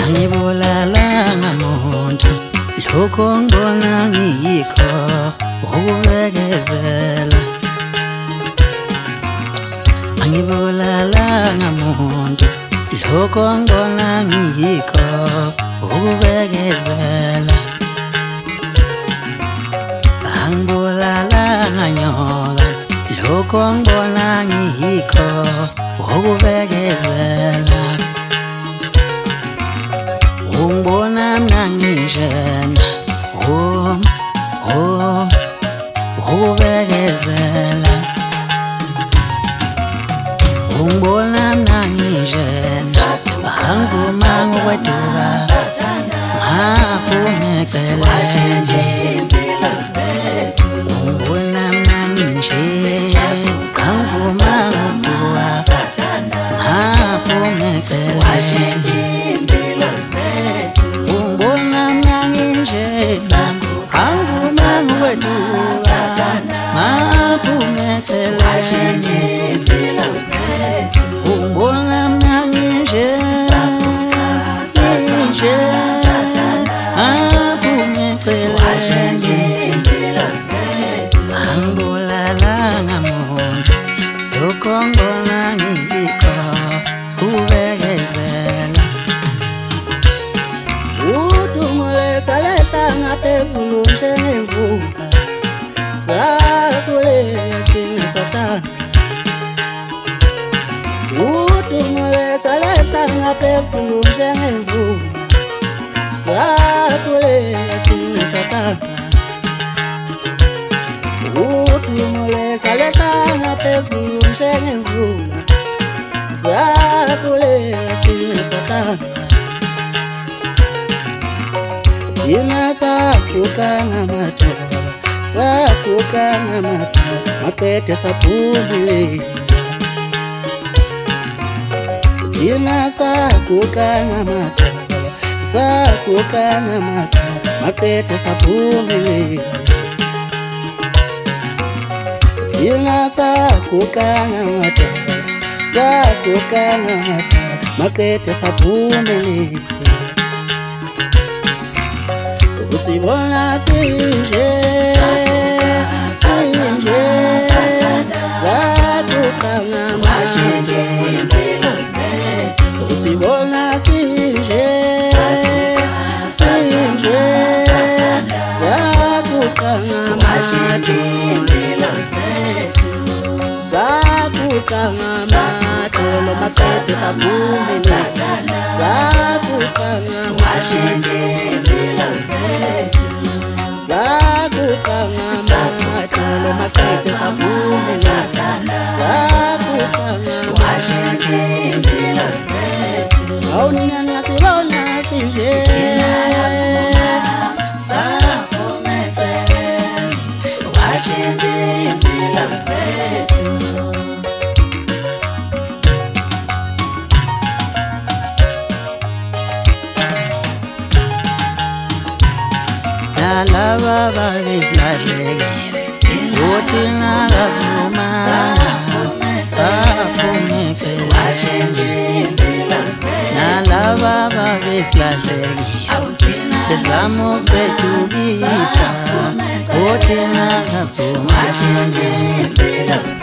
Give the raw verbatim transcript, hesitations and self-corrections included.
Angibulala ngamuntu lokho ngibona ngiyikho ukubekezela. Angibulala ngamuntu lokho ngibona ngiyikho ukubekezela. Angibulala nganyoka lokho ngibona ngiyikho ukubekezela. Ungibona mina nginjena oh oh ukubekezela. Ungibona mina nginjena angivuma ngokweduka ngaphume eceleni. Ungibona mina nginjena angivuma ngokweduka ngaphume eceleni. Ngibona ngiyikho ukubekezela. Udumo letha lehla ngaphezulu njengemvula, sakuleya thina sathanda. Udumo letha lehla ngaphezulu njengemvula, sakuleya thina sathanda. Udumo letha lehla ngaphezulu njengemvula, sakuleya thina sathanda. Thina saguqa ngamadolo, saguqa ngamadolo, maqede saphumelela. Thina saguqa ngamadolo, saguqa ngamadolo, maqede saphumelela. Thina saguqa ngamadolo, saguqa ngamadolo, maqede saphumelela. Usibona sinje sinje saguqa ngamadolo. Usibona sinje sinje saguqa ngamadolo. Saguqa ngamadolo maqede saphumelela. Saguqa ngamadolo, saguqa ngamadolo maqede saphumelela. Saguqa ngamadolo, awunyana sibona sinje nalaba babesilahlekisa uthi nakazumana saphume eceleni. Nalaba babesilahlekisa bezama ukusedukisa uthi nakazumana